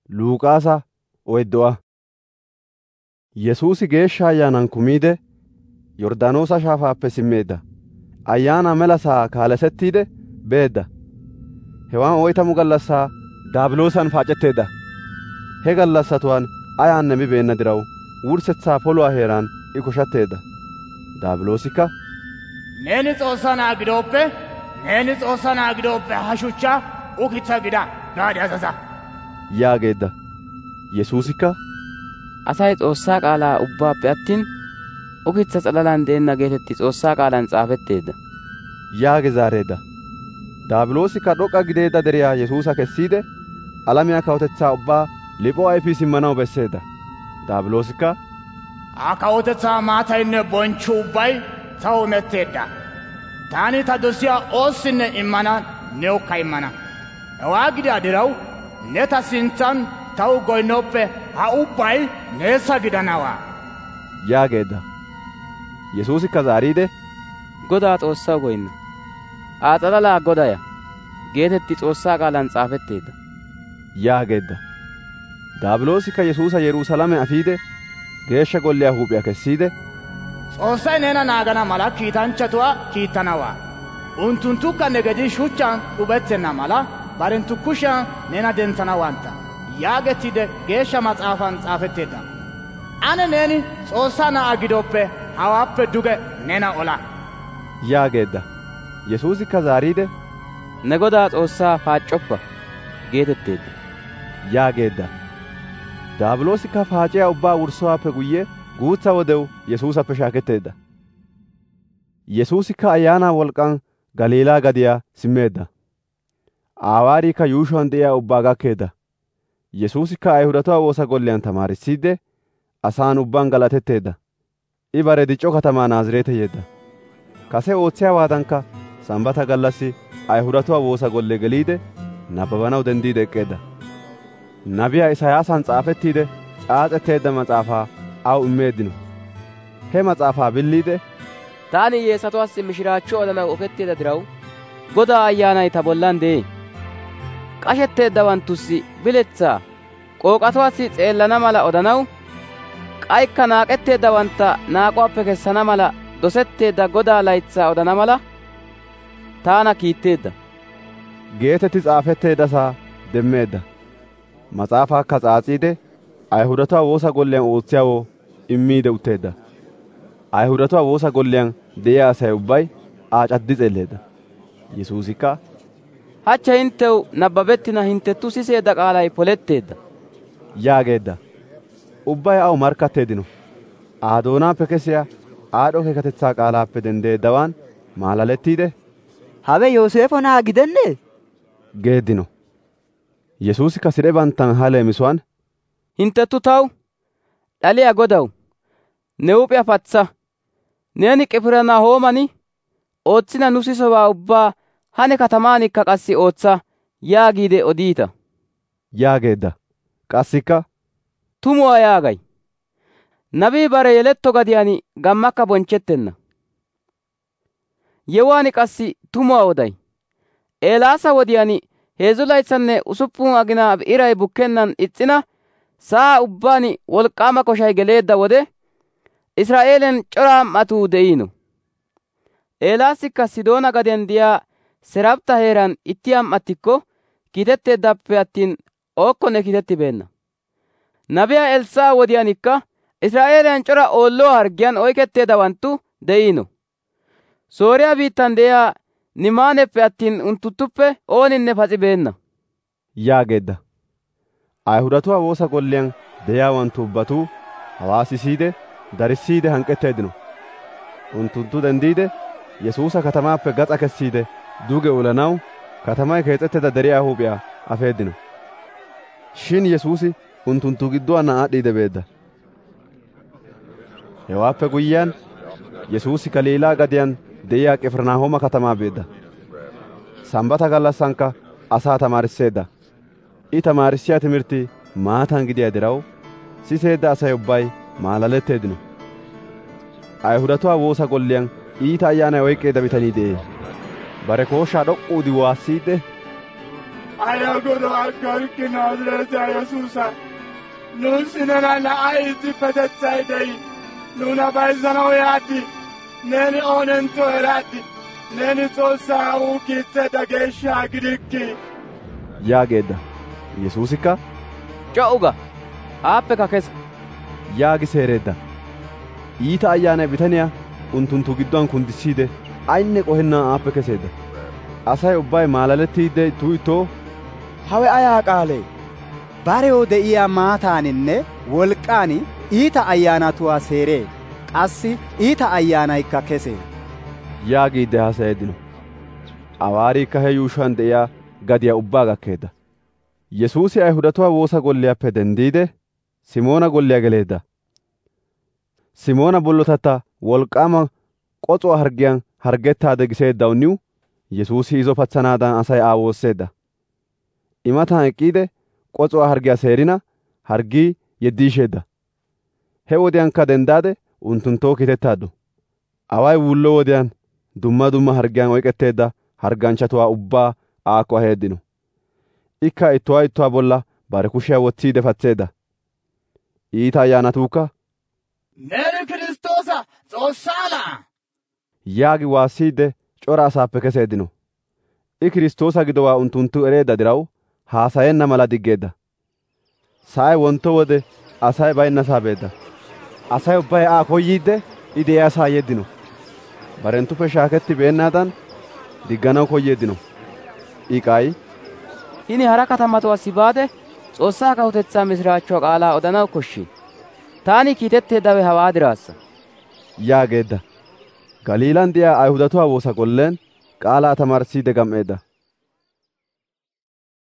Luuqaasa oyddo'a. Yesuusi Geeshsha Ayyaanan kumiide Yorddaanoosa shaafaappe simmeedda. Ayyaana mela sa'aa kaalesettiide beedda. Hewaan 40 gallassaa daabiloosan paacetteedda. He gallassatuwaan ayaanne mibeenna diraw wurssetsaa poluwaa heeraan I koshatteedda. Daabiloosikka, «Neeni Xoossaa na'aa gidooppe ha shuchchaa ukitsaa gida gaade azaza» yaageedda. Yesuusikka, «Asay Xoossaa qaalaa ubbaappe attin ukitsa s'alalaan deenna geetetti Xoossaa qaalaan xaafetteedda» yaage zaareedda. Daabiloosikka d'ok'k'a gideedda deriyaa Yesuusa kessiide alamiyaa kawutetsaa ubbaa liphoo ayfii simmanaw besseedda. Daabiloosikka, «Ha kawutetsaa maataynne bonchchuu ubbay taw imetteedda. Taani ta dosiyaa oossinne immana newukka immana. Hewaa gidiyaa diraw ne ta sintsan taw goynooppe ha ubbay neessa gidanawaa» yaageedda. Yesuusikka zaariide, «Godaa Xoossaw goynna. Aa s'alalaa Godaya geetetti Xoossaa qaalaan xaafetteedda» yaageedda. Daabiloosikka Yesuusa Yerusaalame afiide geeshsha golliyaa huup'iyaa kessiide, «S'oossay neena naagana mala kiitanchchatuwaa kiittanawaa. Unttunttukka ne gedii shuchchaan d'ubettenna mala barenttu kushiyan neena dentsanawantta» yaagettiide geeshsha mas'aafan xaafetteedda. Ane neeni S'oossaa na'aa gidooppe hawaappe duge nena ola» yaageedda. Yesuusikka zaariide, «Ne Godaa Xoossaa paac'c'oppa» geetetteedda yaageedda. Daabiloosikka paaciyaa ubbaa wurssowaappe guyye guutsa wodew Yesuusappe shaaketteedda. Yesuusikka Ayyaanaa wolk'k'an Galiilaa gadiyaa simmeedda. Aawaariikka yuushuwaan de'iyaa ubbaa gakkeedda. Yesuusikka Ayihudatuwaa woosa golliyaan tamaarissiidde asaan ubbaan galatetteedda. I bare dicco katamaa Naazireete yeedda. Kase ootsiyaawaadankka Sambbata gallassi Ayihudatuwaa woosa golle geliide nabbabanaw dendiide eqqeedda. Nabiyaa Isayaasan xaafettiide s'aas'etteedda mas'aafaa aw immeeddino. He mas'aafaa billiide, «Taani hiyyeessatuwaassi mishiraachcho odanaw oketteedda diraw Godaa Ayyaanay ta bollan de'ee. Qashetteeddawanttussi biletsaa, k'ookatuwaassi s'eellana mala odanaw, k'aykka naak'etteeddawantta naak'uwaappe kessana mala dosetteedda Godaa laytsaa odana mala taana kiitteedda» geetetti xaafetteeddasaa demmeedda. Mas'aafaakka s'aas'iide Ayihudatuwaa woosa golliyaan ootsiyaawoo immiide utteedda. Ayihudatuwaa woosa golliyaan de'iyaa asay ubbay Aa caddi s'eelleedda. Yesuusikka, «Hachche hinttew nabbabettina hinttenttu siseedda qaalay poletteedda» yaageedda. Ubbay aw markkatteeddino. Aa doonaappe kesiyaa aad'o keekatetsaa qaalaappe denddeeddawaan maalalettiide, «Hawe Yooseefo na'aa gidennee?» geeddino. Yesuusikka sidhe banttan ha leemisuwaan, «Hinttenttu taw, ‹Dhaliyaa Godaw, ne huup'iyaa patsa. Neeni Qifirnaahooman ootsina nu sisowaa ubbaa hane katamaanikka qassi ootsa› yaagiide odiita» yaageedda. Qassikka, «Tumuwaa yaagay. Nabii bare yeletto gadiyaan gammakka bonchchettenna. Yewuwaan qassi tumuwaa oday. Eelaasa wodiyaan 3 laytsanne 6 aginaa iray bukkennan ixxina sa'aa ubbaan wolk'k'aama koshay geleedda wode Israa'eelen c'ora am"atuu de'iino. Eelaasikka Sidoona gadiyaan de'iyaa Sarepta heeran itti am"attikko kiitetteeddappe attin ookkonne kiitettibeenna. Nabiyaa Elssaa'a wodiyaanikka Israa'eelen c'ora oolluwaa harggiyaan oyketteeddawanttu de'iino. Sooriyaa biittan de'iyaa Nimaaneppe attin unttunttuppe ooninne pas'ibeenna» yaageedda. Ayihudatuwaa woosa golliyaan de'iyaawanttu ubbatuu hawaa sisiide darissiide hank'k'etteeddino. Unttunttu dendiide Yesuusa katamaappe gaxa kessiide duge olanaw katamay kees'etteedda deriyaa huup'iyaa afeeddino. Shin Yesuusi unttunttu gidduwaanna aad'd'iide beedda. Hewaappe guyyiyaan Yesuusi Galiilaa gadiyaan de'iyaa Qifirnaahooma katamaa beedda. Sambbata gallassankka asaa tamaarisseedda. I tamaarissiyaa timirtii maatan gidiyaa diraw siseedda asay ubbay maalaletteeddino. Ayihudatuwaa woosa golliyaan iita ayyaanay oyk'k'eedda bitanii de'ee. Bare kooshaa d'ok'k'uudi waassiidde, ayagodo akkarki naazireta yesuusa nuun sinena na'ay itti petetsayday nuna bayzanaw yaaddi neeni oonentto eraaddi neeni Xoossaa aawuu kiitteedda geeshshaa gidikki yaageedda. Yesuusikka co'u ga aappekka kesa yaagi seereedda. Iita ayyaanay bitaniyaa unttunttu gidduwaan kundissiide aynne qohennaan aappe keseedda. Asay ubbay maalalettiidde ittuu ittoo hawe ayaa qaalee barew de'iyaa maataaninne wolqqaan iita ayyaanatuwaa seeree qassi iita ayyaanaykka kesee yaagiidde haasayeeddino. Awaariikka he yuushuwaan de'iyaa gadiyaa ubbaa gakkeedda. Yesuusi Ayihudatuwaa woosa golliyaappe denddiide Simoona golliyaa geleedda. Simoona bollotatta wolqqaama qoxuwaa harggiyaan hargettaade giseeddawunniw Yesuusi izo patsanaadan asay Aa woosseedda. Imataan eqqiide qoxuwaa hargiyaa seerina hargii yeddiisheedda. He wodiyaankka denddaade unttunttoo kiitettaaddu. Away wullo wodiyaan dumma dumma hargiyaan oyqetteedda harganchchatuwaa ubbaa aakko aheeddino. Ikka ittuwaa ittuwaa bolla bare kushiyaa wotsiide patseedda. Iita ayyaanatuukka neeni Kiristoosa Xoossaa Na'aa yaagi waassiidde cora asaappe keseeddino. I Kiristoosa gidowaa unttunttu ereedda diraw haasayenna mala diggeedda. Sa'ay wonto wode asay baynnasaa beedda. Asay ubbay Aa koyyiidde I de'iyaasaa yeddino. Barenttuppe shaaketti beennaadan digganaw koyyeeddino. I k'ay hini hara katamatuwaa sibaade Xoossaa kawutetsaa misiraachchuwaa qaalaa odanaw koshshii. Taani kiitetteeddawe hawaa diraassa yaageedda. Galiilaan de'iyaa Ayihudatuwaa woosa golleen qaalaa tamarissiide gam"eedda.